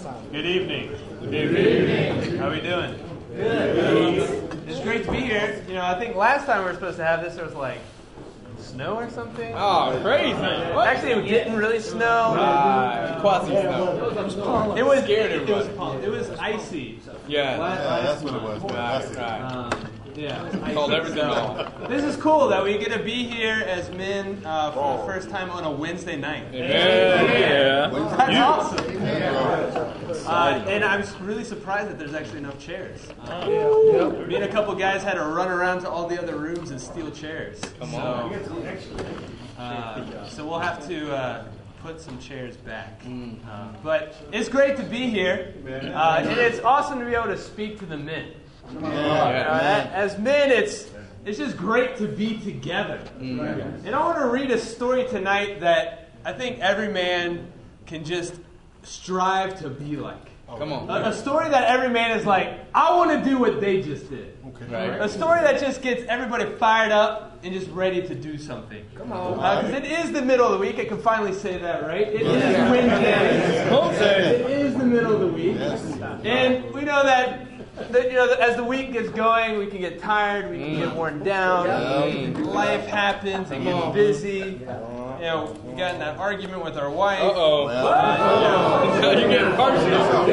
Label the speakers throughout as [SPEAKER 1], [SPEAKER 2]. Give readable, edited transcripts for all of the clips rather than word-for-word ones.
[SPEAKER 1] Good evening. Good evening. How are we doing? Good. It's great to be here. You know, I think last time we were supposed to have this, there was like snow or something.
[SPEAKER 2] Oh, crazy.
[SPEAKER 1] Actually, it didn't really snow.
[SPEAKER 2] Quasi snow.
[SPEAKER 1] It was scared. It was icy.
[SPEAKER 2] Yeah.
[SPEAKER 3] That's what it was.
[SPEAKER 2] Right.
[SPEAKER 1] Yeah.
[SPEAKER 2] Called everything off.
[SPEAKER 1] This is cool that we get to be here as men for the first time on a Wednesday night.
[SPEAKER 2] Yeah.
[SPEAKER 1] That's awesome. And I'm really surprised that there's actually enough chairs. Me and a couple guys had to run around to all the other rooms and steal chairs. So we'll have to put some chairs back. But it's great to be here. And it's awesome to be able to speak to the men. As men, it's just great to be together. And I want to read a story tonight that I think every man can just strive to be like.
[SPEAKER 2] Come on.
[SPEAKER 1] A story that every man is like, I want to do what they just did.
[SPEAKER 2] Right.
[SPEAKER 1] A story that just gets everybody fired up and just ready to do and
[SPEAKER 2] come on.
[SPEAKER 1] because it is the middle of the week. I can finally say that, right? It is Wednesday. It is the middle of the week. And we know that as the week gets going, we can get tired, we can get worn down, life happens, and get busy. You know, we got in that argument with our wife.
[SPEAKER 2] Uh-oh. You're getting partial.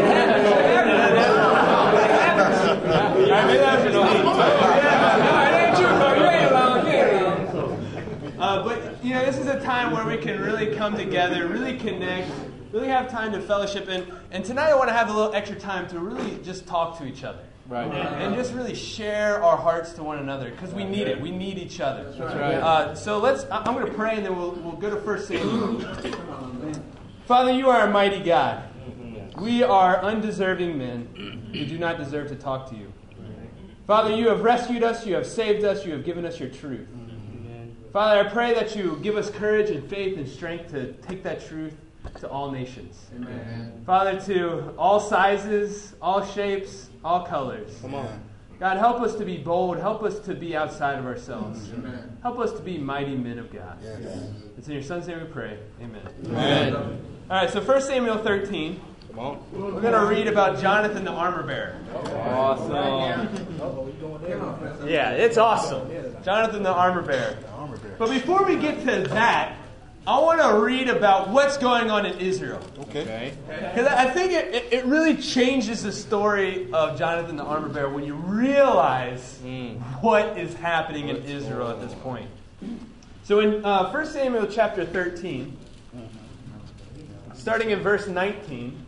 [SPEAKER 1] But, you know, this is a time where we can really come together, really connect, really have time to fellowship. And tonight I want to have a little extra time to really just talk to each other.
[SPEAKER 2] Right.
[SPEAKER 1] And just really share our hearts to one another because we need it. We need each other.
[SPEAKER 2] That's right.
[SPEAKER 1] So I'm going to pray and then we'll go to 1 Samuel. Father, you are a mighty God. We are undeserving men who do not deserve to talk to you. Father, you have rescued us. You have saved us. You have given us your truth. Father, I pray that you give us courage and faith and strength to take that truth to all nations.
[SPEAKER 3] Amen.
[SPEAKER 1] Father, to all sizes, all shapes, all colors.
[SPEAKER 2] Come on.
[SPEAKER 1] God, help us to be bold. Help us to be outside of ourselves.
[SPEAKER 3] Amen.
[SPEAKER 1] Help us to be mighty men of God.
[SPEAKER 3] Yes.
[SPEAKER 1] It's in your Son's name we pray. Amen.
[SPEAKER 2] Amen.
[SPEAKER 1] All right, so 1 Samuel 13.
[SPEAKER 2] Come on.
[SPEAKER 1] We're going to read about Jonathan the armor bearer.
[SPEAKER 2] Awesome.
[SPEAKER 1] Yeah, it's awesome. Jonathan the armor bearer. But before we get to that, I want to read about what's going on in Israel.
[SPEAKER 2] Okay.
[SPEAKER 1] Because I think it really changes the story of Jonathan the armor bearer when you realize what is happening in Israel at this point. So in 1 Samuel chapter 13, starting in verse 19,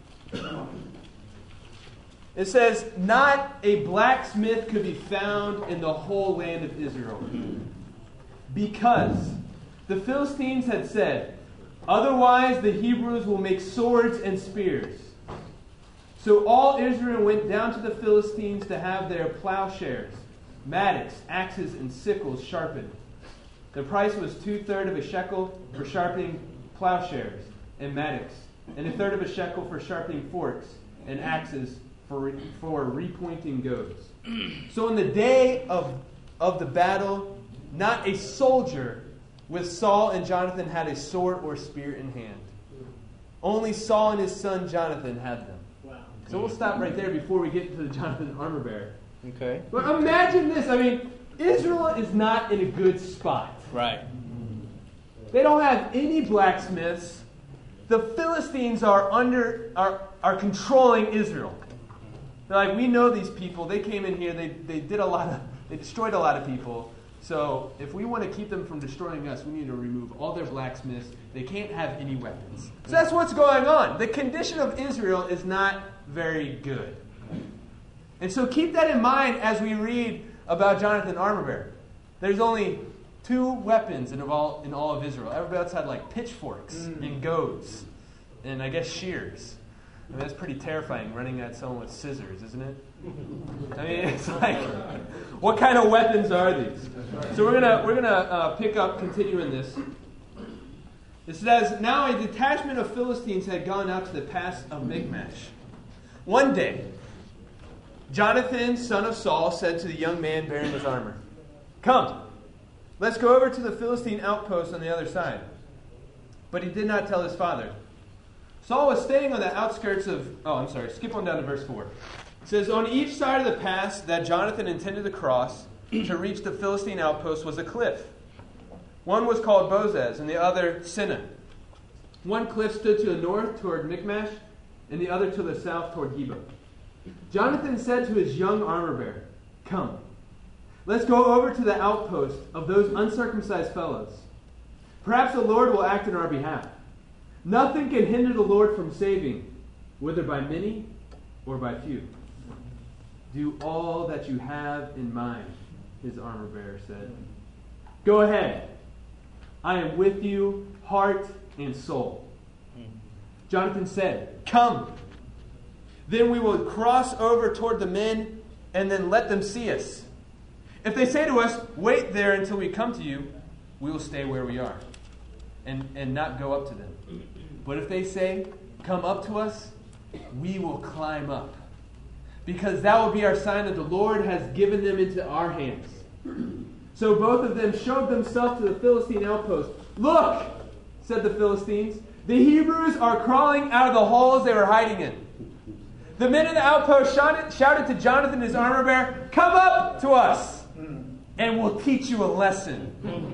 [SPEAKER 1] it says, "Not a blacksmith could be found in the whole land of Israel, because the Philistines had said, 'Otherwise the Hebrews will make swords and spears.' So all Israel went down to the Philistines to have their plowshares, mattocks, axes, and sickles sharpened. The price was 2/3 of a shekel for sharpening plowshares and mattocks, and 1/3 of a shekel for sharpening forks and axes for repointing goads. So in the day of the battle, not a soldier with Saul and Jonathan had a sword or spear in hand. Only Saul and his son Jonathan had them." Wow. So we'll stop right there before we get to the Jonathan armor bearer.
[SPEAKER 2] Okay.
[SPEAKER 1] But imagine this. I mean, Israel is not in a good spot.
[SPEAKER 2] Right.
[SPEAKER 1] They don't have any blacksmiths. The Philistines are controlling Israel. They're like, we know these people. They came in here. They destroyed a lot of people. So if we want to keep them from destroying us, we need to remove all their blacksmiths. They can't have any weapons. So that's what's going on. The condition of Israel is not very good. And so keep that in mind as we read about Jonathan armor bearer. There's only 2 weapons in all of Israel. Everybody else had like pitchforks and goads and I guess shears. I mean, that's pretty terrifying, running at someone with scissors, isn't it? I mean, it's like, what kind of weapons are these? So we're gonna pick up, continue in this. It says, "Now a detachment of Philistines had gone out to the pass of Michmash. One day, Jonathan, son of Saul, said to the young man bearing his armor, 'Come, let's go over to the Philistine outpost on the other side.' But he did not tell his father. Saul was staying on the outskirts of, skip on down to verse 4. It says, on each side of the pass that Jonathan intended to cross to reach the Philistine outpost was a cliff. One was called Bozez and the other Sinna. One cliff stood to the north toward Michmash and the other to the south toward Geba. Jonathan said to his young armor-bearer, come, let's go over to the outpost of those uncircumcised fellows. Perhaps the Lord will act in our behalf. Nothing can hinder the Lord from saving, whether by many or by few. Do all that you have in mind, his armor-bearer said. Go ahead. I am with you, heart and soul. Jonathan said, come. Then we will cross over toward the men and then let them see us. If they say to us, wait there until we come to you, we will stay where we are and not go up to them. But if they say, come up to us, we will climb up. Because that will be our sign that the Lord has given them into our hands. So both of them showed themselves to the Philistine outpost. Look, said the Philistines, the Hebrews are crawling out of the holes they were hiding in. The men in the outpost shouted to Jonathan and his armor-bearer, come up to us, and we'll teach you a lesson.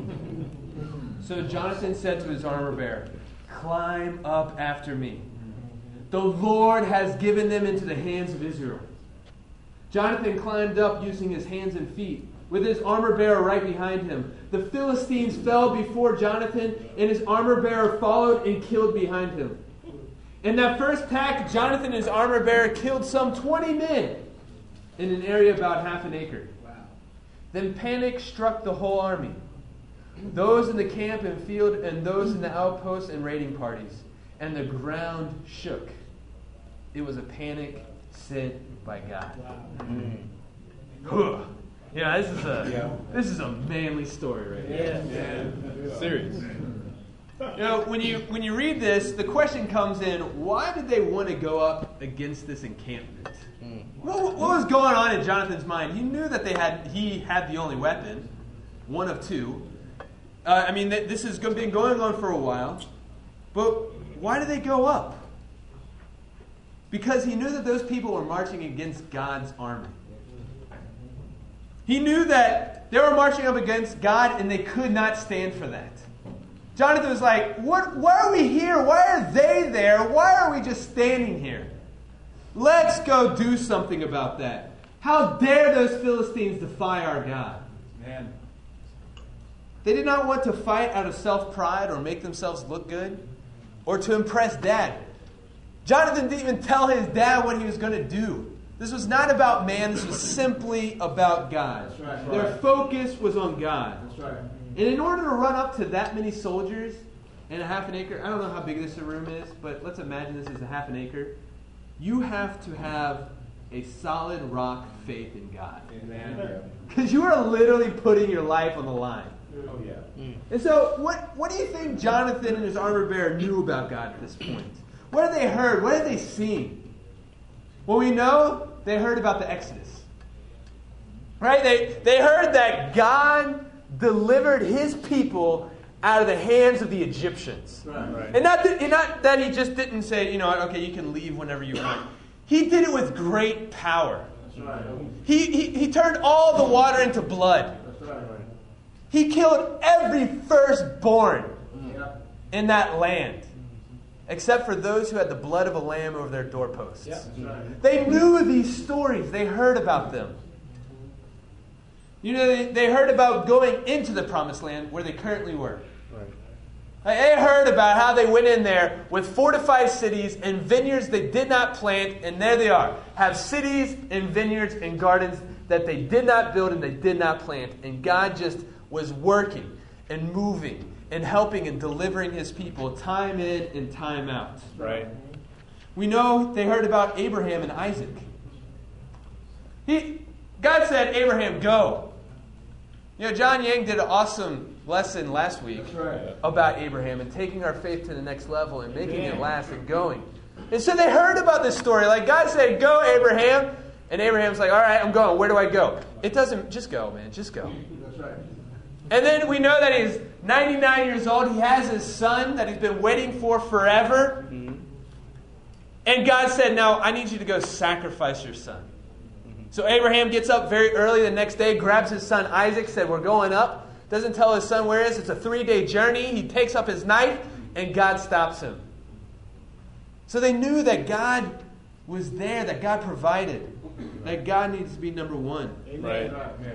[SPEAKER 1] So Jonathan said to his armor-bearer, climb up after me. The Lord has given them into the hands of Israel. Jonathan climbed up using his hands and feet, with his armor-bearer right behind him. The Philistines fell before Jonathan, and his armor-bearer followed and killed behind him. In that first attack, Jonathan and his armor-bearer killed some 20 men in an area about half an acre. Wow. Then panic struck the whole army, those in the camp and field and those in the outposts and raiding parties, and the ground shook. It was a panic sent by God. Wow. Yeah, this is a manly story right here.
[SPEAKER 2] Yeah. Serious.
[SPEAKER 1] You know, when you read this, the question comes in: why did they want to go up against this encampment? What was going on in Jonathan's mind? He knew that he had the only weapon, one of two. This has been going on for a while. But why did they go up? Because he knew that those people were marching against God's army. He knew that they were marching up against God and they could not stand for that. Jonathan was like, why are we here? Why are they there? Why are we just standing here? Let's go do something about that. How dare those Philistines defy our God? Man. They did not want to fight out of self-pride or make themselves look good or to impress Dad. Jonathan didn't even tell his dad what he was going to do. This was not about man. This was simply about God. That's right. Their focus was on God. That's right. And in order to run up to that many soldiers in a half an acre, I don't know how big this room is, but let's imagine this is a half an acre. You have to have a solid rock faith in God. Because you are literally putting your life on the line. Oh, yeah. And so what do you think Jonathan and his armor-bearer knew about God at this point? What had they heard? What had they seen? Well, we know they heard about the Exodus. Right? They heard that God delivered his people out of the hands of the Egyptians. Right. And not that he just didn't say, okay, you can leave whenever you want. He did it with great power. That's right. He turned all the water into blood. That's right. He killed every firstborn in that land, except for those who had the blood of a lamb over their doorposts. Yeah, that's right. They knew these stories. They heard about them. They heard about going into the promised land where they currently were. Right. They heard about how they went in there with fortified cities and vineyards they did not plant, and there they are. Have cities and vineyards and gardens that they did not build and they did not plant. And God just was working and moving and helping and delivering his people time in and time out. Right. We know they heard about Abraham and Isaac. God said, Abraham, go. John Yang did an awesome lesson last week about Abraham and taking our faith to the next level and making it last and going. And so they heard about this story. Like God said, go, Abraham. And Abraham's like, all right, I'm going. Where do I go? It doesn't, just go, man. Just go. That's right. And then we know that he's 99 years old. He has his son that he's been waiting for forever. Mm-hmm. And God said, now I need you to go sacrifice your son. So Abraham gets up very early the next day, grabs his son Isaac, said, we're going up. Doesn't tell his son where it is. It's a 3-day journey. He takes up his knife, and God stops him. So they knew that God was there, that God provided, that God needs to be number one.
[SPEAKER 2] Right.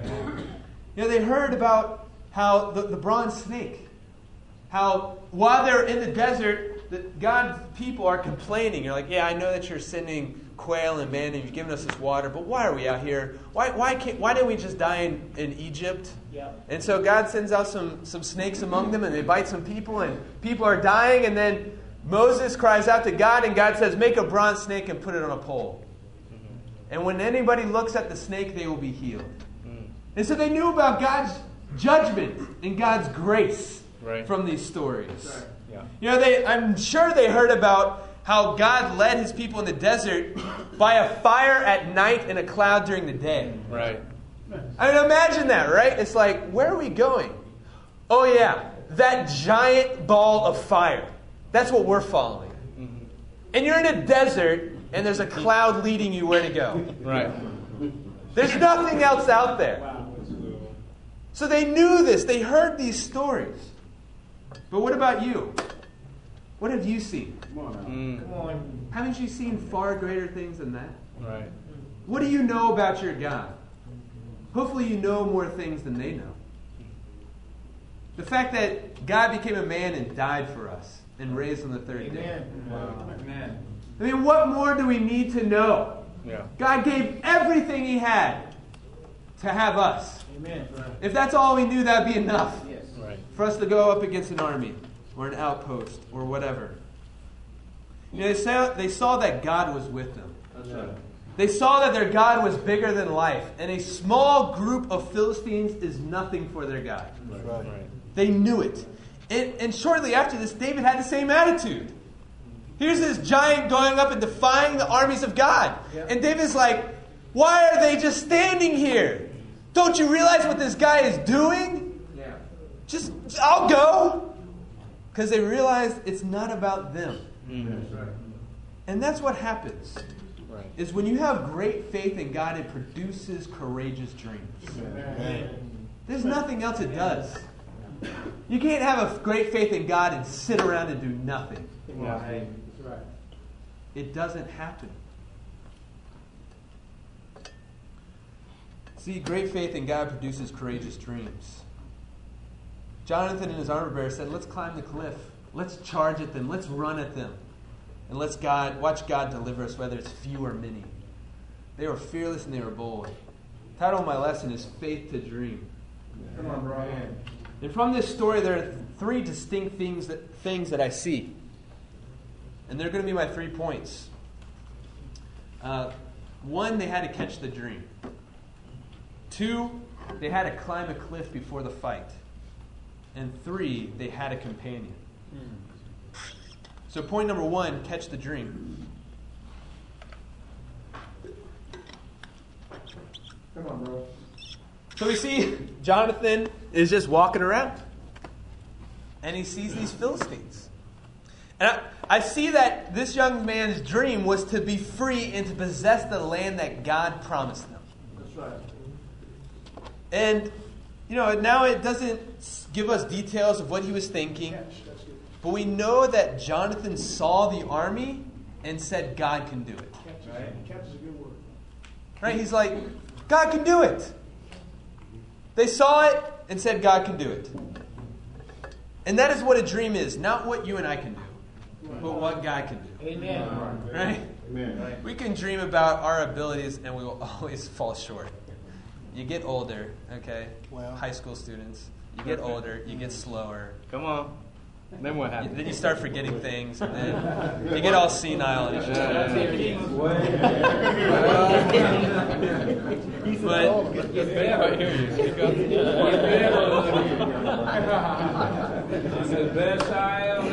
[SPEAKER 1] They heard about how the bronze snake, how while they're in the desert, that God's people are complaining. You're like, yeah, I know that you're sending quail and manna, and you've given us this water, but why are we out here? Why didn't we just die in Egypt? Yeah. And so God sends out some snakes among them, and they bite some people, and people are dying, and then Moses cries out to God, and God says, make a bronze snake and put it on a pole. Mm-hmm. And when anybody looks at the snake, they will be healed. Mm. And so they knew about God's judgment and God's grace from these stories. Right. Yeah. I'm sure they heard about how God led his people in the desert by a fire at night and a cloud during the day. Right. I mean, imagine that, right? It's like, where are we going? Oh, yeah, that giant ball of fire. That's what we're following. Mm-hmm. And you're in a desert, and there's a cloud leading you where to go. Right. There's nothing else out there. So they knew this. They heard these stories. But what about you? What have you seen? Come on. Come on. Haven't you seen far greater things than that? Right. What do you know about your God? Hopefully you know more things than they know. The fact that God became a man and died for us and raised on the third day. Wow. Amen. I mean, what more do we need to know? Yeah. God gave everything he had to have us. Amen. If that's all we knew, that would be enough. Yes. Right. For us to go up against an army or an outpost or whatever. They saw that God was with them. That's right. They saw that their God was bigger than life. And a small group of Philistines is nothing for their God. Right. They knew it. And shortly after this, David had the same attitude. Here's this giant going up and defying the armies of God. Yep. And David's like, why are they just standing here? Don't you realize what this guy is doing? Yeah. I'll go. Because they realized it's not about them. Mm-hmm. That's right. And that's what happens. Right. Is when you have great faith in God, it produces courageous dreams. Amen. There's nothing else it does. You can't have a great faith in God and sit around and do nothing. Right. That's right. It doesn't happen. See, great faith in God produces courageous dreams. Jonathan and his armor bearer said, let's climb the cliff. Let's charge at them. Let's run at them. And watch God deliver us, whether it's few or many. They were fearless and they were bold. The title of my lesson is Faith to Dream. Come on, bro. And from this story, there are 3 distinct things that I see. And they're going to be my 3 points. 1, they had to catch the dream. 2, they had to climb a cliff before the fight. And 3, they had a companion. So point number 1, catch the dream. Come on, bro. So we see Jonathan is just walking around. And he sees these Philistines. And I see that this young man's dream was to be free and to possess the land that God promised them. That's right. And, now it doesn't give us details of what he was thinking. But we know that Jonathan saw the army and said, God can do it. Catch is a good word. Right? He's like, God can do it. They saw it and said, God can do it. And that is what a dream is. Not what you and I can do, but what God can do. Amen. Right? Amen. We can dream about our abilities and we will always fall short. You get older, okay? Well, high school students. You get older, you get slower.
[SPEAKER 2] Come on. Then what happens?
[SPEAKER 1] Then you start forgetting things, and then you get all senile and shit. But
[SPEAKER 3] It's the best I've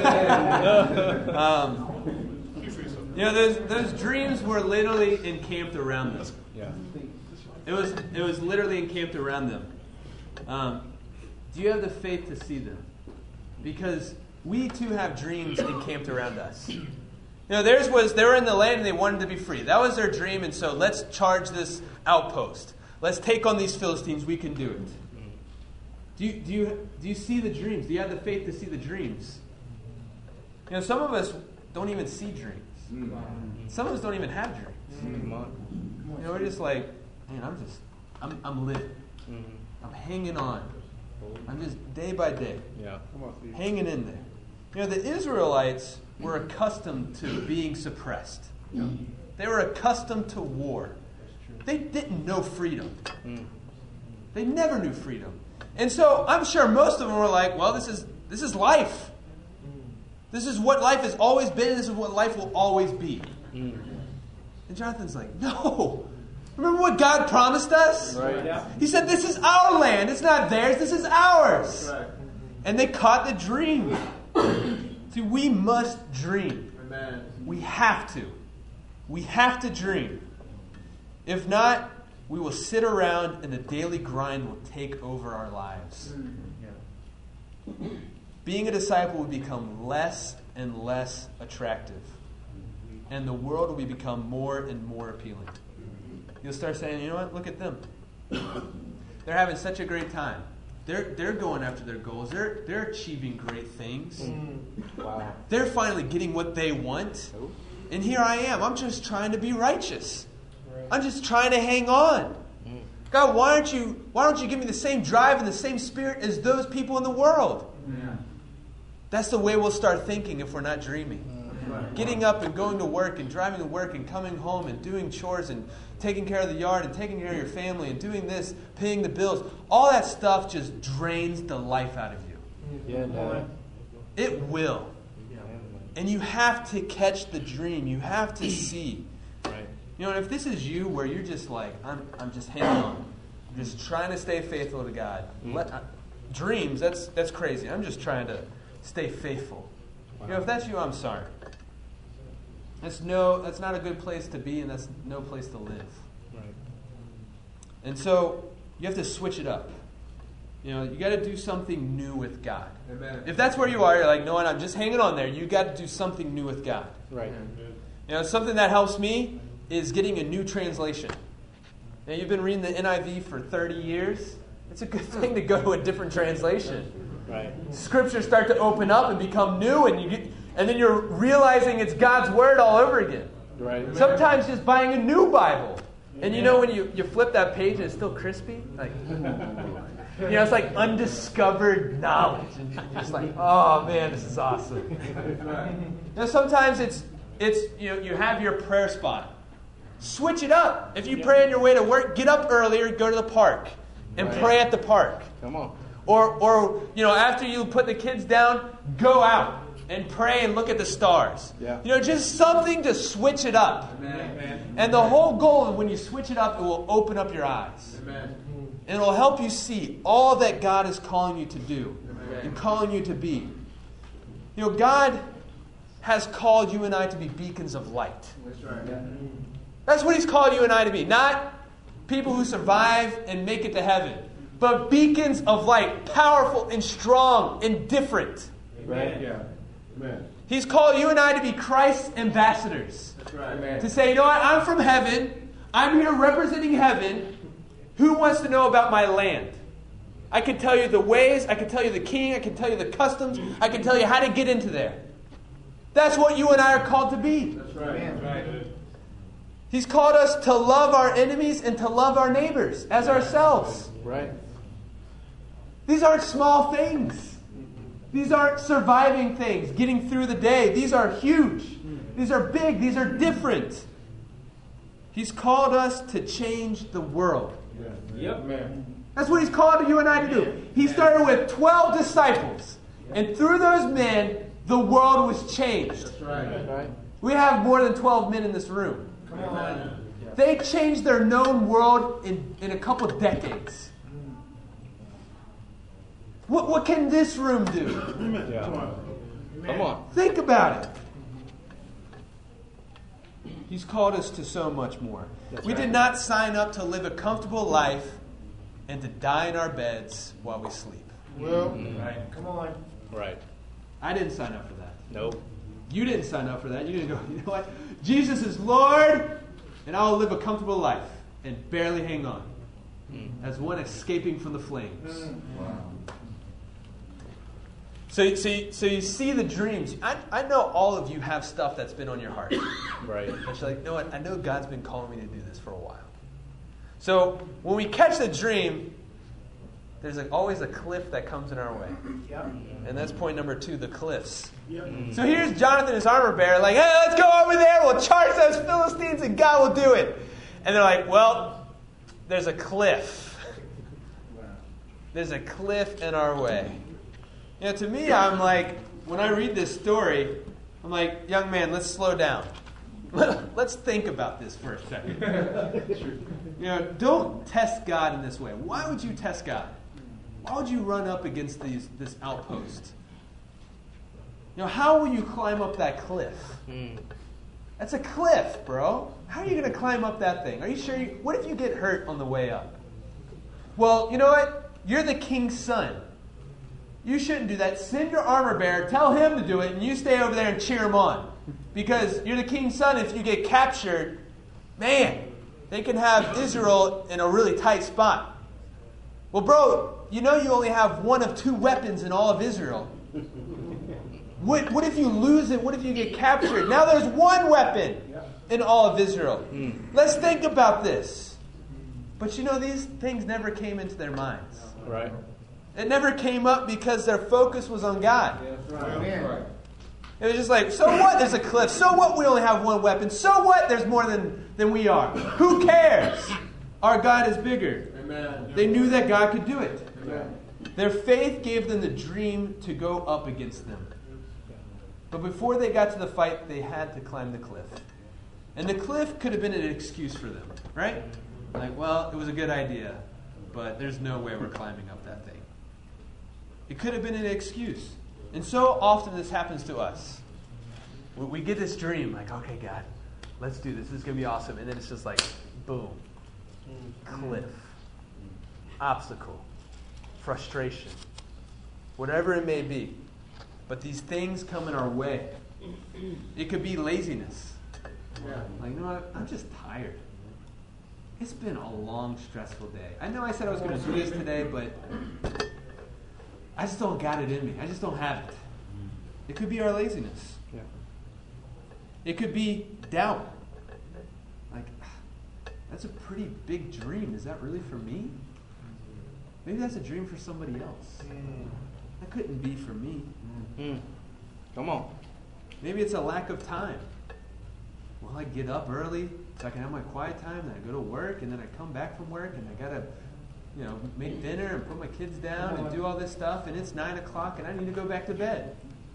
[SPEAKER 3] ever been.
[SPEAKER 1] Those dreams were literally encamped around them.
[SPEAKER 2] Yeah.
[SPEAKER 1] It was literally encamped around them. Do you have the faith to see them? Because we too have dreams encamped around us. They were in the land and they wanted to be free. That was their dream, and so let's charge this outpost. Let's take on these Philistines. We can do it. Do you see the dreams? Do you have the faith to see the dreams? Some of us don't even see dreams. Some of us don't even have dreams. We're just like, man, I'm living. I'm hanging on. I'm just day by day, hanging in there. The Israelites were accustomed to being suppressed. They were accustomed to war. They didn't know freedom. They never knew freedom. And so I'm sure most of them were like, well, this is life. This is what life has always been. This is what life will always be. And Jonathan's like, no. Remember what God promised us?
[SPEAKER 2] Right. Yeah.
[SPEAKER 1] He said, this is our land. It's not theirs. This is ours. Right. And they caught the dream. See, we must dream.
[SPEAKER 4] Amen.
[SPEAKER 1] We have to. We have to dream. If not, we will sit around and the daily grind will take over our lives. Yeah. Being a disciple will become less and less attractive. And the world will become more and more appealing. You'll start saying, you know what, look at them. They're having such a great time. They're going after their goals. They're achieving great things.
[SPEAKER 2] Wow. They're
[SPEAKER 1] finally getting what they want. And here I am. I'm just trying to be righteous. I'm just trying to hang on. God, why don't you give me the same drive and the same spirit as those people in the world? Yeah. That's the way we'll start thinking if we're not dreaming. Getting up and going to work and driving to work and coming home and doing chores and taking care of the yard and taking care of your family and doing this, paying the bills. All that stuff just drains the life out of you.
[SPEAKER 2] Yeah, no.
[SPEAKER 1] It will. And you have to catch the dream. You have to see.
[SPEAKER 2] Right.
[SPEAKER 1] And if this is you where you're just like, I'm just hanging on. I'm just trying to stay faithful to God. Dreams, that's crazy. I'm just trying to stay faithful. Wow. If that's you, I'm sorry. That's not a good place to be, and that's no place to live.
[SPEAKER 2] Right.
[SPEAKER 1] And so you have to switch it up. You got to do something new with God.
[SPEAKER 4] Amen.
[SPEAKER 1] If that's where you are, you're like, no, I'm just hanging on there. You got to do something new with God.
[SPEAKER 2] Right.
[SPEAKER 1] Something that helps me is getting a new translation. Now, you've been reading the NIV for 30 years. It's a good thing to go to a different translation.
[SPEAKER 2] Right.
[SPEAKER 1] Scriptures start to open up and become new, and then you're realizing it's God's word all over again.
[SPEAKER 2] Right.
[SPEAKER 1] Sometimes just buying a new Bible. And when you flip that page and it's still crispy, like it's like undiscovered knowledge. And you're just like, oh man, this is awesome. Sometimes it's you have your prayer spot. Switch it up. If you pray on your way to work, get up earlier, go to the park and pray at the park.
[SPEAKER 2] Come on.
[SPEAKER 1] Or after you put the kids down, go out and pray and look at the stars.
[SPEAKER 2] Yeah.
[SPEAKER 1] Just something to switch it up.
[SPEAKER 4] Amen.
[SPEAKER 1] And the whole goal, when you switch it up, it will open up your eyes.
[SPEAKER 4] Amen.
[SPEAKER 1] And it will help you see all that God is calling you to do.
[SPEAKER 4] Amen.
[SPEAKER 1] And calling you to be. God has called you and I to be beacons of light.
[SPEAKER 4] That's right. Yeah.
[SPEAKER 1] That's what He's called you and I to be. Not people who survive and make it to heaven, but beacons of light, powerful and strong and different.
[SPEAKER 4] Right. Yeah. Amen.
[SPEAKER 1] He's called you and I to be Christ's ambassadors.
[SPEAKER 4] That's right. Amen.
[SPEAKER 1] To say, I'm from heaven. I'm here representing heaven. Who wants to know about my land? I can tell you the ways. I can tell you the king. I can tell you the customs. I can tell you how to get into there. That's what you and I are called to be.
[SPEAKER 4] That's right. That's right.
[SPEAKER 1] He's called us to love our enemies and to love our neighbors as ourselves.
[SPEAKER 2] Right.
[SPEAKER 1] These aren't small things. These aren't surviving things, getting through the day. These are huge. These are big. These are different. He's called us to change the world.
[SPEAKER 4] Yep, man.
[SPEAKER 1] That's what He's called you and I to do. He started with 12 disciples. And through those men, the world was changed.
[SPEAKER 4] That's right.
[SPEAKER 1] We have more than 12 men in this room.
[SPEAKER 4] Come on.
[SPEAKER 1] They changed their known world in a couple of decades. What can this room do?
[SPEAKER 2] Yeah. Come on.
[SPEAKER 1] Think about it. He's called us to so much more. We did not sign up to live a comfortable life and to die in our beds while we sleep.
[SPEAKER 4] Well, right. Come on.
[SPEAKER 2] Right.
[SPEAKER 1] I didn't sign up for that.
[SPEAKER 2] Nope.
[SPEAKER 1] You didn't sign up for that. You didn't go, you know what? Jesus is Lord, and I will live a comfortable life and barely hang on. As one escaping from the flames. Wow. So you see the dreams. I know all of you have stuff that's been on your heart.
[SPEAKER 2] Right.
[SPEAKER 1] And you're like, you know what? I know God's been calling me to do this for a while. So when we catch the dream, there's always a cliff that comes in our way. Yep. And that's point number 2, the cliffs. Yep. So here's Jonathan, his armor bearer, like, hey, let's go over there. We'll charge those Philistines and God will do it. And they're like, well, there's a cliff. There's a cliff in our way. You know, to me, I'm like, when I read this story, I'm like, young man, let's slow down. Let's think about this for a second. You know, don't test God in this way. Why would you test God? Why would you run up against this outpost? You know, how will you climb up that cliff? That's a cliff, bro. How are you going to climb up that thing? Are you sure? What if you get hurt on the way up? Well, you know what? You're the king's son. You shouldn't do that. Send your armor bearer, tell him to do it, and you stay over there and cheer him on. Because you're the king's son. If you get captured, man, they can have Israel in a really tight spot. Well, bro, you know you only have one of 2 weapons in all of Israel. What if you lose it? What if you get captured? Now there's 1 weapon in all of Israel. Let's think about this. But you know, these things never came into their minds.
[SPEAKER 2] Right.
[SPEAKER 1] It never came up because their focus was on God.
[SPEAKER 4] Right.
[SPEAKER 1] It was just like, so what? There's a cliff. So what? We only have 1 weapon. So what? There's more than we are. Who cares? Our God is bigger.
[SPEAKER 4] Amen.
[SPEAKER 1] They knew that God could do it.
[SPEAKER 4] Amen.
[SPEAKER 1] Their faith gave them the dream to go up against them. But before they got to the fight, they had to climb the cliff. And the cliff could have been an excuse for them, right? Like, well, it was a good idea, but there's no way we're climbing up that thing. It could have been an excuse. And so often this happens to us. We get this dream, like, okay, God, let's do this. This is going to be awesome. And then it's just like, boom, cliff, obstacle, frustration, whatever it may be. But these things come in our way. It could be laziness. Like, you know what? I'm just tired. It's been a long, stressful day. I know I said I was going to do this today, but I just don't got it in me. I just don't have it. It could be our laziness.
[SPEAKER 2] Yeah.
[SPEAKER 1] It could be doubt. Like, that's a pretty big dream. Is that really for me? Maybe that's a dream for somebody else. That couldn't be for me.
[SPEAKER 2] Come on.
[SPEAKER 1] Maybe it's a lack of time. Well, I get up early so I can have my quiet time, then I go to work, and then I come back from work, and I got to, make dinner and put my kids down and do all this stuff, and it's 9 o'clock, and I need to go back to bed.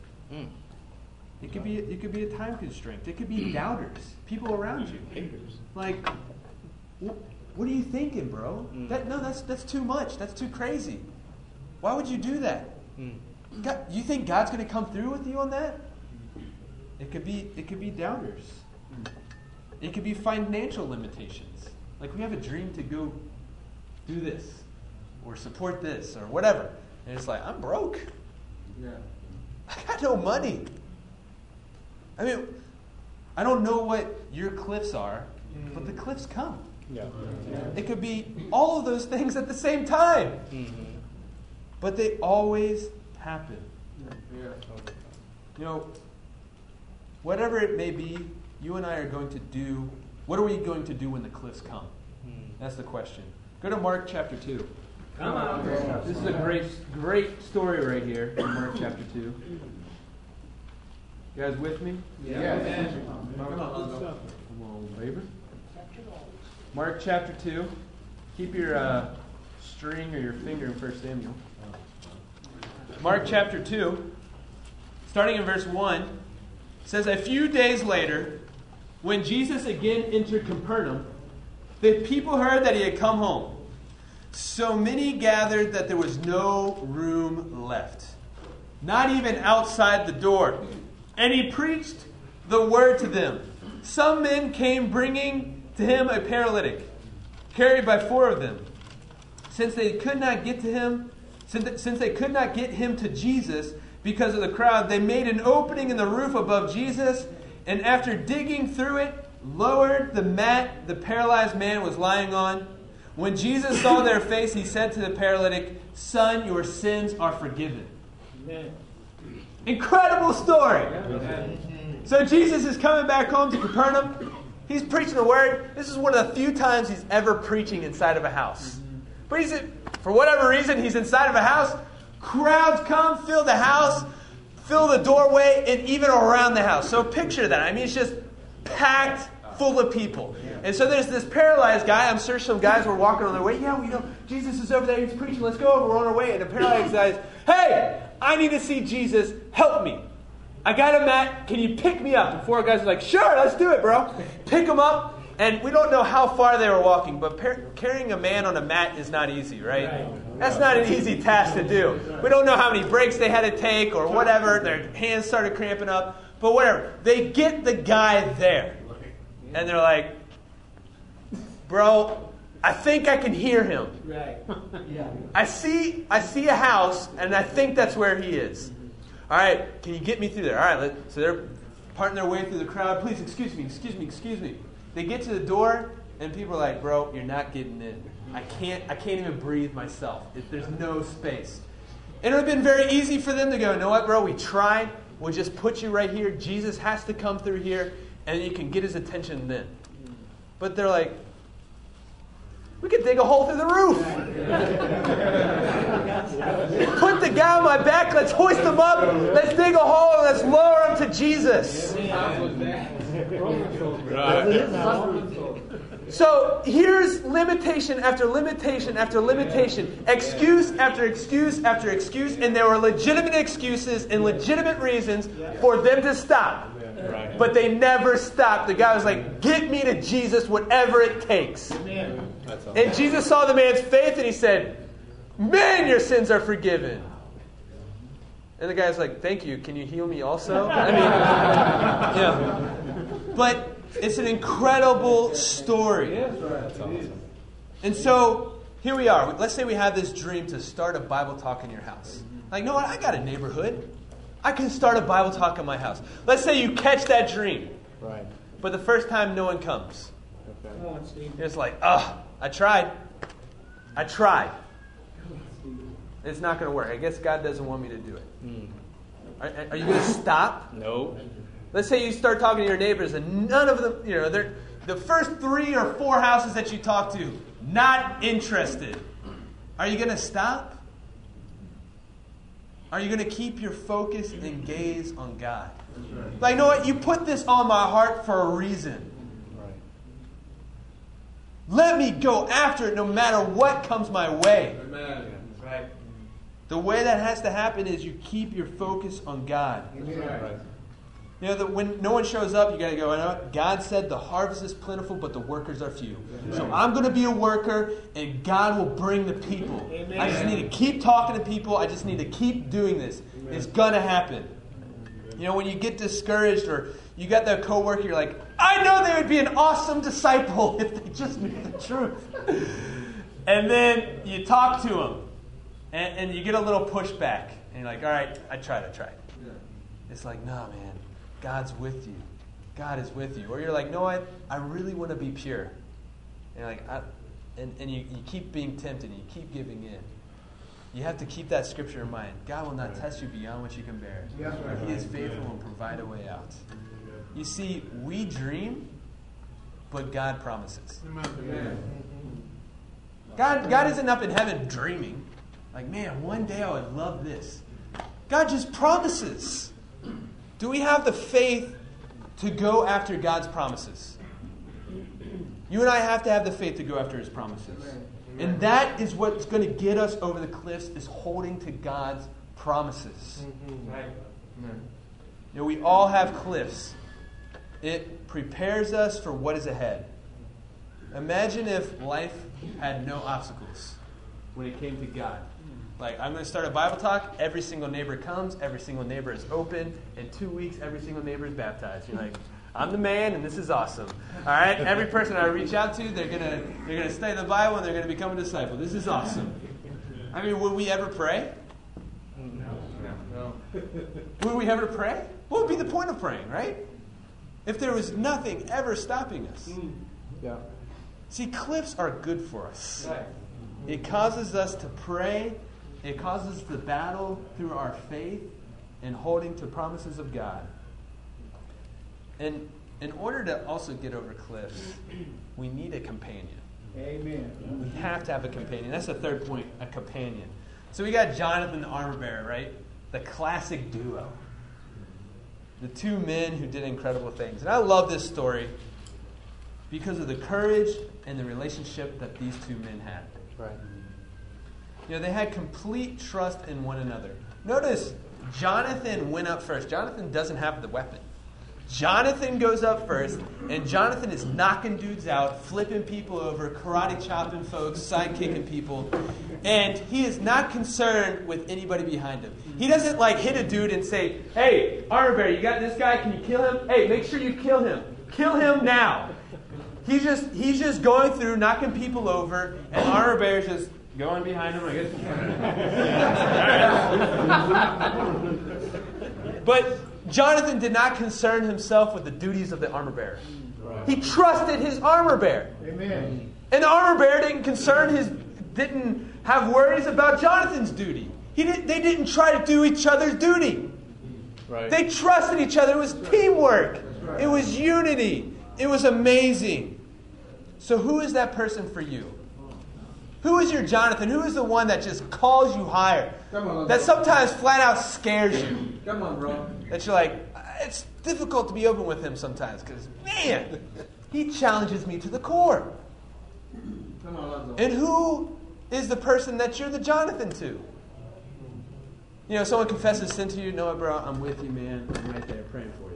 [SPEAKER 1] It could be a time constraint. It could be doubters, people around you. Like, what are you thinking, bro? That's too much. That's too crazy. Why would you do that? God, you think God's going to come through with you on that? It could be doubters. It could be financial limitations. Like, we have a dream to go do this or support this or whatever. And it's like, I'm broke.
[SPEAKER 4] Yeah.
[SPEAKER 1] I got no money. I mean, I don't know what your cliffs are, but the cliffs come.
[SPEAKER 2] Yeah.
[SPEAKER 1] It could be all of those things at the same time. But they always happen. Whatever it may be, you and I are going to do. What are we going to do when the cliffs come? That's the question. Go to Mark chapter 2.
[SPEAKER 3] Come on.
[SPEAKER 1] This is a great story right here in Mark chapter 2. You guys with me?
[SPEAKER 4] Yeah.
[SPEAKER 1] Come on, baby. Mark chapter 2. Keep your string or your finger in 1 Samuel. Mark chapter 2, starting in verse 1, says, a few days later, when Jesus again entered Capernaum, the people heard that he had come home. So many gathered that there was no room left, not even outside the door. And he preached the word to them. Some men came bringing to him a paralytic, carried by 4 of them. Since they could not get him to Jesus, because of the crowd, they made an opening in the roof above Jesus, and after digging through it, lowered the mat the paralyzed man was lying on. When Jesus saw their face, he said to the paralytic, "Son, your sins are forgiven." Amen. Incredible story. Amen. So Jesus is coming back home to Capernaum. He's preaching the word. This is one of the few times he's ever preaching inside of a house. But for whatever reason, he's inside of a house. Crowds come, fill the house, fill the doorway, and even around the house. So picture that. I mean, it's just packed full of people. And so there's this paralyzed guy. I'm sure some guys were walking on their way. Yeah, we know Jesus is over there. He's preaching. Let's go over. We're on our way. And the paralyzed guy is, "Hey, I need to see Jesus. Help me. I got a mat. Can you pick me up?" And four guys are like, "Sure, let's do it, bro." Pick him up. And we don't know how far they were walking, but carrying a man on a mat is not easy, right? That's not an easy task to do. We don't know how many breaks they had to take or whatever. Their hands started cramping up. But whatever. They get the guy there. And they're like, "Bro, I think I can hear him. I see a house, and I think that's where he is. All right, can you get me through there?" All right, so they're parting their way through the crowd. "Please, excuse me. They get to the door, and people are like, "Bro, you're not getting in. I can't even breathe myself. There's no space." And it would have been very easy for them to go, "You know what, bro? We tried. We'll just put you right here. Jesus has to come through here, and you can get his attention then." But they're like, "We could dig a hole through the roof. Put the guy on my back. Let's hoist him up. Let's dig a hole and let's lower him to Jesus." So here's limitation after limitation after limitation, excuse after excuse after excuse, and there were legitimate excuses and legitimate reasons for them to stop. But they never stopped. The guy was like, "Get me to Jesus, whatever it takes." And Jesus saw the man's faith and he said, "Man, your sins are forgiven." And the guy's like, "Thank you. Can you heal me also?" I mean, yeah. But it's an incredible story.
[SPEAKER 3] That's awesome.
[SPEAKER 1] And so here we are. Let's say we have this dream to start a Bible talk in your house. Like, you know what? I got a neighborhood. I can start a Bible talk in my house. Let's say you catch that dream.
[SPEAKER 2] Right.
[SPEAKER 1] But the first time no one comes.
[SPEAKER 2] Okay.
[SPEAKER 1] It's like, I tried. It's not going to work. I guess God doesn't want me to do it. Are you going to stop?
[SPEAKER 2] No.
[SPEAKER 1] Let's say you start talking to your neighbors and none of them, they're the first 3 or 4 houses that you talk to, not interested. Are you going to stop? Are you going to keep your focus and gaze on God? Like, you know what? You put this on my heart for a reason.
[SPEAKER 2] Right.
[SPEAKER 1] Let me go after it no matter what comes my way.
[SPEAKER 3] Amen.
[SPEAKER 1] Right. The way that has to happen is you keep your focus on God.
[SPEAKER 3] Right.
[SPEAKER 1] When no one shows up, you got to go, "You know what? God said the harvest is plentiful, but the workers are few. So I'm going to be a worker, and God will bring the people. Amen. I just need to keep talking to people. I just need to keep doing this. Amen. It's going to happen." When you get discouraged or you got that coworker, you're like, "I know they would be an awesome disciple if they just knew the truth." And then you talk to them, and you get a little pushback. And you're like, "All right, I tried. It's like, "No, man. God's with you. God is with you." Or you're like, "No, I really want to be pure." And you're like, and you keep being tempted and you keep giving in. You have to keep that scripture in mind. God will not test you beyond what you can bear. But he is faithful and provide a way out. You see, we dream, but God promises. God isn't up in heaven dreaming. Like, "Man, one day I would love this." God just promises. Do we have the faith to go after God's promises? You and I have to have the faith to go after his promises. And that is what's going to get us over the cliffs, is holding to God's promises. We all have cliffs. It prepares us for what is ahead. Imagine if life had no obstacles when it came to God. Like, I'm going to start a Bible talk. Every single neighbor comes. Every single neighbor is open. In 2 weeks, every single neighbor is baptized. You're like, "I'm the man, and this is awesome." All right? Every person I reach out to, they're gonna study the Bible, and they're going to become a disciple. This is awesome. I mean, would we ever pray?
[SPEAKER 3] No.
[SPEAKER 1] Would we ever pray? What would be the point of praying, right? If there was nothing ever stopping us.
[SPEAKER 2] Yeah.
[SPEAKER 1] See, cliffs are good for us. It causes us to pray. It causes us to battle through our faith and holding to promises of God. And in order to also get over cliffs, we need a companion.
[SPEAKER 4] Amen.
[SPEAKER 1] We have to have a companion. That's the third point, a companion. So we got Jonathan the armor bearer, right? The classic duo. The two men who did incredible things. And I love this story because of the courage and the relationship that these two men had.
[SPEAKER 2] Right.
[SPEAKER 1] You know, they had complete trust in one another. Notice, Jonathan went up first. Jonathan doesn't have the weapon. Jonathan goes up first, and Jonathan is knocking dudes out, flipping people over, karate chopping folks, sidekicking people, and he is not concerned with anybody behind him. He doesn't hit a dude and say, "Hey, armor bearer, you got this guy? Can you kill him? Hey, make sure you kill him. Kill him now." He's just going through, knocking people over, and armor bearer's just going behind him. I guess. But Jonathan did not concern himself with the duties of the armor bearer. Right. He trusted his armor bearer.
[SPEAKER 4] Amen.
[SPEAKER 1] And the armor bearer didn't have worries about Jonathan's duty. They didn't try to do each other's duty.
[SPEAKER 2] Right.
[SPEAKER 1] They trusted each other. It was teamwork. Right. It was unity. It was amazing. So who is that person for you? Who is your Jonathan? Who is the one that just calls you higher?
[SPEAKER 4] Come on,
[SPEAKER 1] that sometimes flat out scares you?
[SPEAKER 4] Come on, bro.
[SPEAKER 1] That you're like, it's difficult to be open with him sometimes because, man, he challenges me to the core.
[SPEAKER 4] Come on, Lonzo.
[SPEAKER 1] And who is the person that you're the Jonathan to? You know, someone confesses sin to you. No, bro, I'm with you, man. I'm right there praying for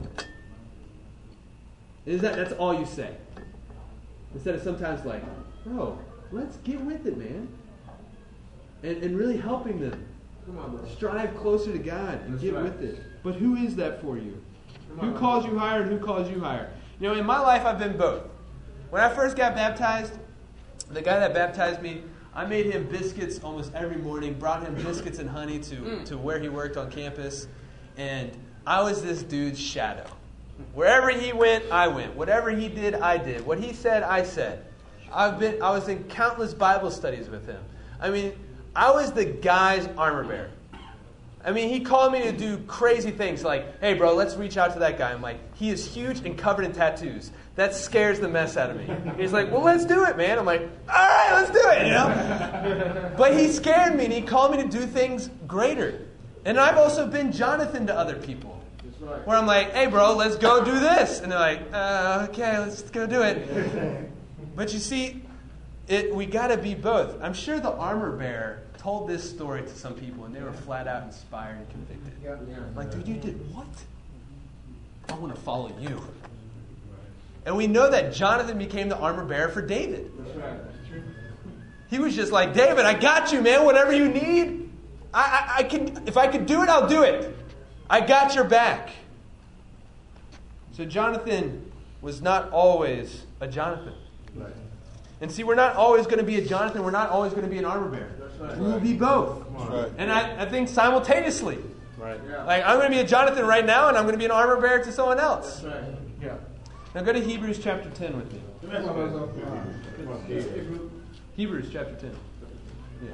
[SPEAKER 1] you. That's all you say. Instead of sometimes like, bro, let's get with it, man. And really helping them.
[SPEAKER 4] Come on, bro.
[SPEAKER 1] Strive closer to God and get with it. But who is that for you?
[SPEAKER 4] Come
[SPEAKER 1] Who
[SPEAKER 4] on,
[SPEAKER 1] calls you higher and who calls you higher? You know, in my life, I've been both. When I first got baptized, the guy that baptized me, I made him biscuits almost every morning, brought him biscuits and honey to where he worked on campus. And I was this dude's shadow. Wherever he went, I went. Whatever he did, I did. What he said, I said. I was in countless Bible studies with him. I mean, I was the guy's armor bearer. I mean, he called me to do crazy things like, "Hey, bro, let's reach out to that guy." I'm like, he is huge and covered in tattoos. That scares the mess out of me. He's like, "Well, let's do it, man." I'm like, "All right, let's do it," you know? But he scared me, and he called me to do things greater. And I've also been Jonathan to other people.
[SPEAKER 4] Right.
[SPEAKER 1] Where I'm like, "Hey, bro, let's go do this." And they're like, "Okay, let's go do it." But you see, we got to be both. I'm sure the armor bearer told this story to some people, and they were flat out inspired and convicted.
[SPEAKER 4] Yeah.
[SPEAKER 1] Like, "Dude, you did what? I want to follow you." And we know that Jonathan became the armor bearer for David.
[SPEAKER 4] That's right.
[SPEAKER 1] He was just like, "David, I got you, man. Whatever you need, I can. If I could do it, I'll do it. I got your back." So Jonathan was not always a Jonathan.
[SPEAKER 4] Right.
[SPEAKER 1] And see, we're not always going to be a Jonathan. We're not always going to be an armor bearer.
[SPEAKER 4] That's right.
[SPEAKER 1] We will be both.
[SPEAKER 5] Right.
[SPEAKER 1] And I think simultaneously.
[SPEAKER 2] Right.
[SPEAKER 4] Yeah.
[SPEAKER 1] Like, I'm going to be a Jonathan right now, and I'm going to be an armor bearer to someone else.
[SPEAKER 4] That's right.
[SPEAKER 1] Yeah. Now go to Hebrews chapter 10 with me.
[SPEAKER 4] Come on, Lonzo.
[SPEAKER 1] Hebrews chapter 10. Yeah.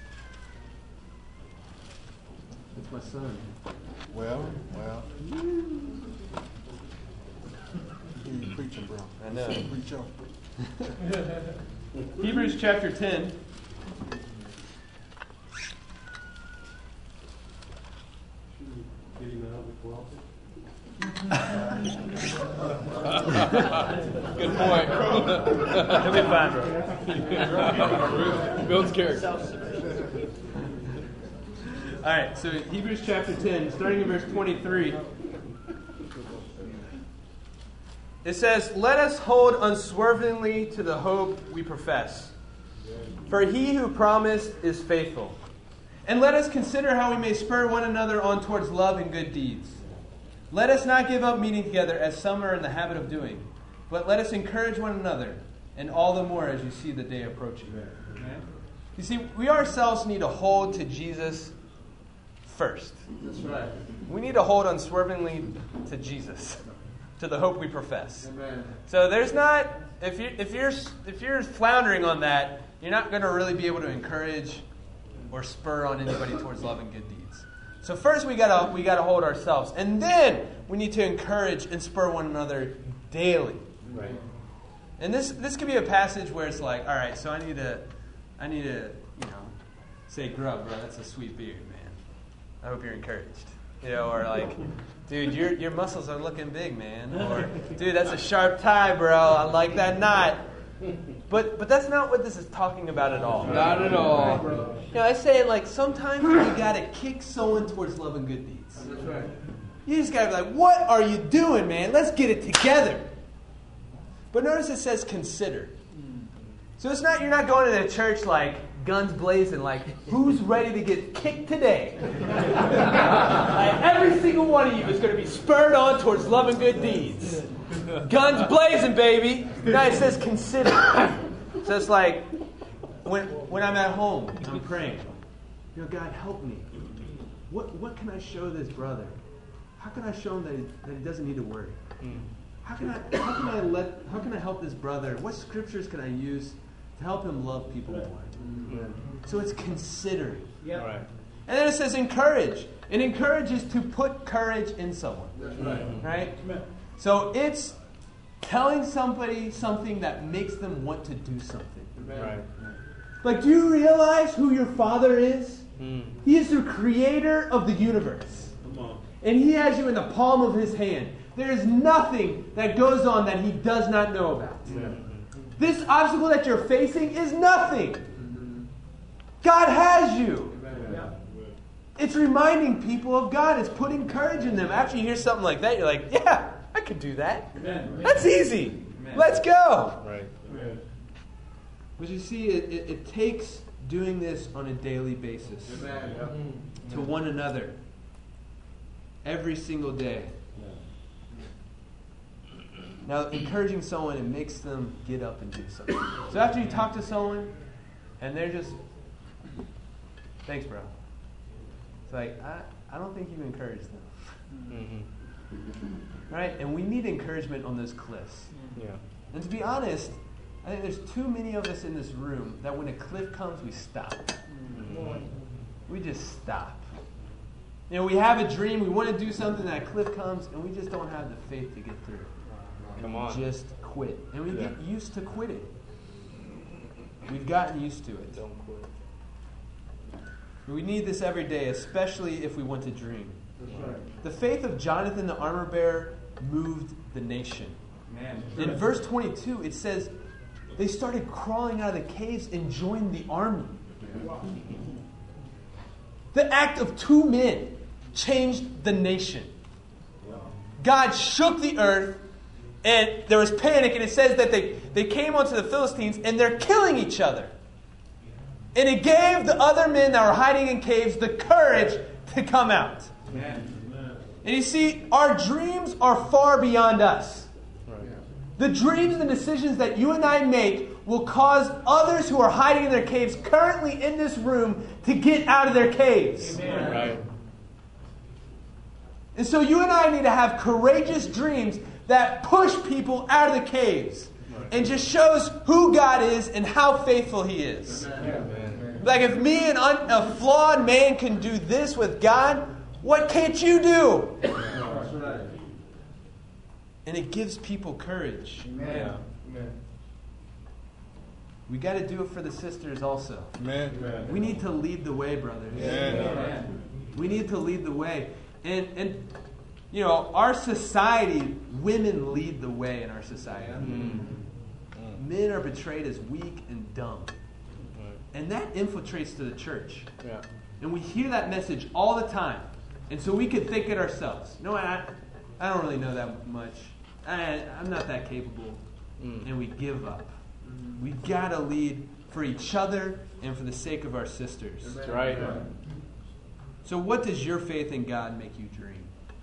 [SPEAKER 1] It's my son.
[SPEAKER 5] Well. You preaching, bro.
[SPEAKER 1] I know.
[SPEAKER 5] Preach on.
[SPEAKER 1] Hebrews chapter 10.
[SPEAKER 2] Good point.
[SPEAKER 1] He'll be fine, bro.
[SPEAKER 2] Builds character.
[SPEAKER 1] All right, so Hebrews chapter 10, starting in verse 23. It says, "Let us hold unswervingly to the hope we profess. For he who promised is faithful. And let us consider how we may spur one another on towards love and good deeds. Let us not give up meeting together as some are in the habit of doing, but let us encourage one another, and all the more as you see the day approaching." You see, we ourselves need to hold to Jesus first.
[SPEAKER 4] That's right.
[SPEAKER 1] We need to hold unswervingly to Jesus, to the hope we profess.
[SPEAKER 4] Amen.
[SPEAKER 1] So there's not, if you're floundering on that, you're not going to really be able to encourage or spur on anybody towards love and good deeds. So first we gotta hold ourselves, and then we need to encourage and spur one another daily.
[SPEAKER 2] Right.
[SPEAKER 1] And this could be a passage where it's like, all right, so I need to, say, Grub, bro, that's a sweet beard, man. I hope you're encouraged. Or like, dude, your muscles are looking big, man. Or, dude, that's a sharp tie, bro. I like that knot. But that's not what this is talking about at all.
[SPEAKER 2] Not at all.
[SPEAKER 1] I say, like, sometimes you gotta kick someone towards love and good deeds.
[SPEAKER 4] That's right.
[SPEAKER 1] You just gotta be like, what are you doing, man? Let's get it together. But notice it says consider. So it's not, you're not going to the church like guns blazing, like, who's ready to get kicked today? Like, every single one of you is going to be spurred on towards love and good deeds. Guns blazing, baby. No, it says consider. So it's like, when I'm at home, I'm praying. God, help me. What can I show this brother? How can I show him that he doesn't need to worry? How can I help this brother? What scriptures can I use to help him love people more? So it's considering.
[SPEAKER 2] Yep. Right.
[SPEAKER 1] And then it says encourage. And encourage is to put courage in someone.
[SPEAKER 4] That's right.
[SPEAKER 1] Right? So it's telling somebody something that makes them want to do something.
[SPEAKER 2] Right.
[SPEAKER 1] Like, do you realize who your father is? He is the creator of the universe. And he has you in the palm of his hand. There is nothing that goes on that he does not know about.
[SPEAKER 2] Yeah.
[SPEAKER 1] This obstacle that you're facing is nothing. God has you.
[SPEAKER 4] Yeah.
[SPEAKER 1] It's reminding people of God. It's putting courage in them. After you hear something like that, you're like, yeah, I could do that.
[SPEAKER 4] Amen.
[SPEAKER 1] That's easy. Let's go.
[SPEAKER 2] Right.
[SPEAKER 1] But you see, it takes doing this on a daily basis
[SPEAKER 4] Amen.
[SPEAKER 1] to one another every single day. Now, encouraging someone, it makes them get up and do something. So after you talk to someone, and they're just, thanks, bro. It's like, I don't think you've encouraged them. Right? And we need encouragement on those cliffs.
[SPEAKER 2] Yeah.
[SPEAKER 1] And to be honest, I think there's too many of us in this room that when a cliff comes, we stop. We just stop. We have a dream, we want to do something, that cliff comes, and we just don't have the faith to get through it.
[SPEAKER 2] Come on.
[SPEAKER 1] Just quit. And we get used to quitting. We've gotten used to it.
[SPEAKER 2] Don't quit.
[SPEAKER 1] We need this every day, especially if we want to dream.
[SPEAKER 4] That's right.
[SPEAKER 1] The faith of Jonathan the armor bearer moved the nation.
[SPEAKER 4] Man.
[SPEAKER 1] In verse 22, it says they started crawling out of the caves and joined the army. The act of 2 men changed the nation. God shook the earth, and there was panic, and it says that they came onto the Philistines, and they're killing each other. And it gave the other men that were hiding in caves the courage to come out.
[SPEAKER 4] Amen.
[SPEAKER 1] And you see, our dreams are far beyond us.
[SPEAKER 2] Right.
[SPEAKER 1] The dreams and decisions that you and I make will cause others who are hiding in their caves currently in this room to get out of their caves.
[SPEAKER 4] Amen.
[SPEAKER 2] Right.
[SPEAKER 1] And so you and I need to have courageous dreams that push people out of the caves and just shows who God is and how faithful He is.
[SPEAKER 2] Amen.
[SPEAKER 1] Like, if me, a flawed man, can do this with God, what can't you do?
[SPEAKER 4] That's right.
[SPEAKER 1] And it gives people courage.
[SPEAKER 4] Amen. Amen.
[SPEAKER 1] We got to do it for the sisters also.
[SPEAKER 3] Amen.
[SPEAKER 1] We need to lead the way, brothers.
[SPEAKER 4] Amen.
[SPEAKER 1] We need to lead the way. And our society, women lead the way in our society. Men are portrayed as weak and dumb. And that infiltrates to the church.
[SPEAKER 2] Yeah.
[SPEAKER 1] And we hear that message all the time. And so we could think it ourselves. No, I don't really know that much. I'm not that capable. And we give up. We got to lead for each other and for the sake of our sisters.
[SPEAKER 2] That's right.
[SPEAKER 1] So what does your faith in God make you dream?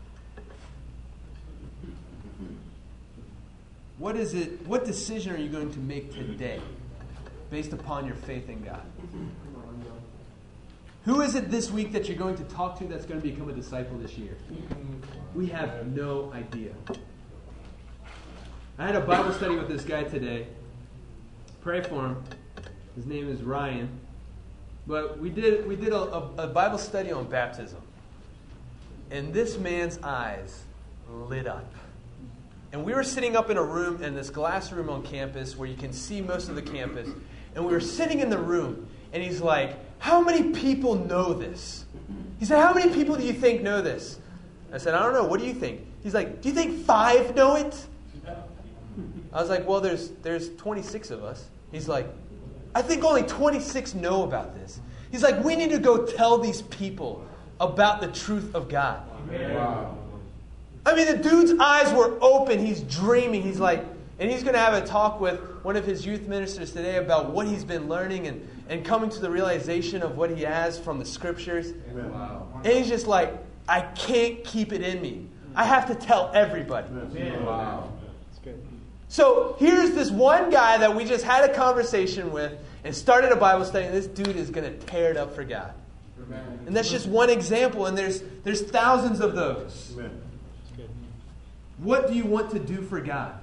[SPEAKER 1] What is it? What decision are you going to make today based upon your faith in God? Who is it this week that you're going to talk to that's going to become a disciple this year? We have no idea. I had a Bible study with this guy today. Pray for him. His name is Ryan. But we did a Bible study on baptism. And this man's eyes lit up. And we were sitting up in a room, in this glass room on campus where you can see most of the campus. And we were sitting in the room, and he's like, how many people know this? He said, how many people do you think know this? I said, I don't know. What do you think? He's like, do you think 5 know it? I was like, well, there's 26 of us. He's like, I think only 26 know about this. He's like, we need to go tell these people about the truth of God.
[SPEAKER 4] Wow.
[SPEAKER 1] I mean, the dude's eyes were open. He's dreaming. He's like, and he's going to have a talk with one of his youth ministers today about what he's been learning and coming to the realization of what he has from the scriptures.
[SPEAKER 4] Wow.
[SPEAKER 1] And he's just like, I can't keep it in me. I have to tell everybody.
[SPEAKER 4] Wow.
[SPEAKER 1] So here's this one guy that we just had a conversation with and started a Bible study, and this dude is going to tear it up for God. And that's just one example, and there's thousands of those. What do you want to do for God?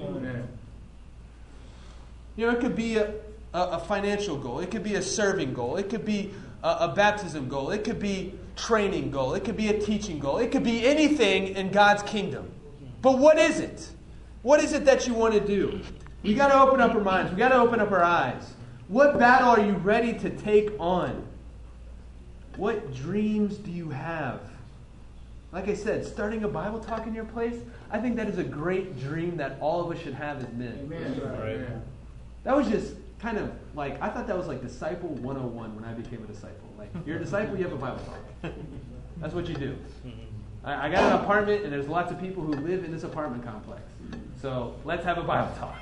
[SPEAKER 1] You know, it could be a financial goal. It could be a serving goal. It could be a baptism goal. It could be training goal. It could be a teaching goal. It could be anything in God's kingdom. But what is it? What is it that you want to do? We got to open up our minds. We got to open up our eyes. What battle are you ready to take on? What dreams do you have? Like I said, starting a Bible talk in your place, I think that is a great dream that all of us should have as men.
[SPEAKER 4] Amen. Right.
[SPEAKER 1] That was just kind of like, I thought that was like disciple 101 when I became a disciple. Like, you're a disciple, you have a Bible talk. That's what you do. I got an apartment, and there's lots of people who live in this apartment complex. So let's have a Bible talk.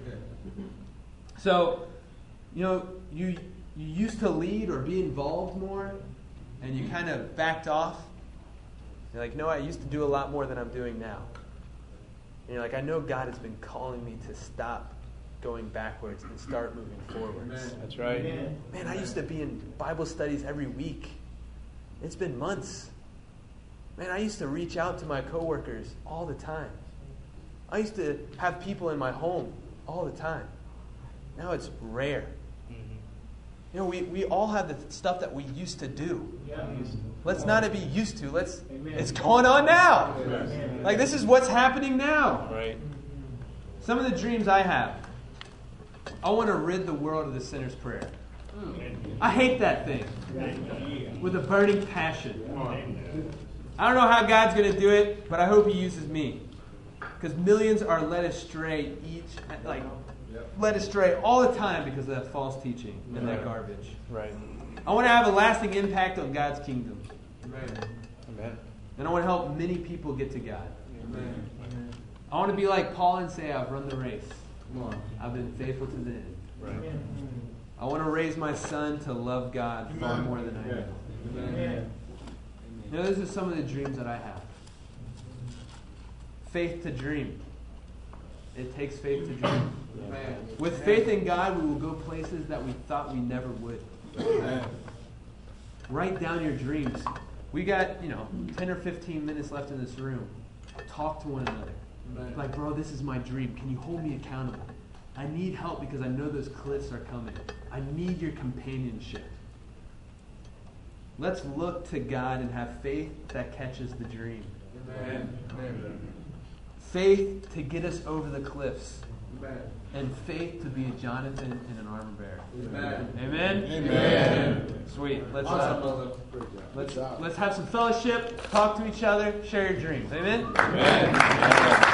[SPEAKER 1] So, you know, you used to lead or be involved more, and you kind of backed off. You're like, no, I used to do a lot more than I'm doing now. And you're like, I know God has been calling me to stop going backwards and start moving forwards.
[SPEAKER 2] That's right.
[SPEAKER 1] Man, I used to be in Bible studies every week. It's been months. Man, I used to reach out to my coworkers all the time. I used to have people in my home all the time. Now it's rare. You know, we all have the stuff that we used to do. Let's not be used to. It's going on now. Like, this is what's happening now.
[SPEAKER 2] Right.
[SPEAKER 1] Some of the dreams I have. I want to rid the world of the sinner's prayer. I hate that thing with a burning passion. I don't know how God's going to do it, but I hope He uses me. Because millions are led astray led astray all the time because of that false teaching and that garbage.
[SPEAKER 2] Right.
[SPEAKER 1] I want to have a lasting impact on God's kingdom.
[SPEAKER 2] Amen.
[SPEAKER 1] And I want to help many people get to God. I want to be like Paul and say, I've run the race. I've been faithful to the end.
[SPEAKER 2] Right.
[SPEAKER 1] I want to raise my son to love God far more than I do. You know, those are some of the dreams that I have. Faith to dream. It takes faith to dream. With faith in God, we will go places that we thought we never would. Write down your dreams. We got, 10 or 15 minutes left in this room. Talk to one another. Like, bro, this is my dream. Can you hold me accountable? I need help because I know those cliffs are coming. I need your companionship. Let's look to God and have faith that catches the dream.
[SPEAKER 4] Amen.
[SPEAKER 1] Faith to get us over the cliffs. And faith to be a Jonathan and an armor bearer. Amen? Amen. Sweet. Let's have some fellowship, talk to each other, share your dreams. Amen? Amen.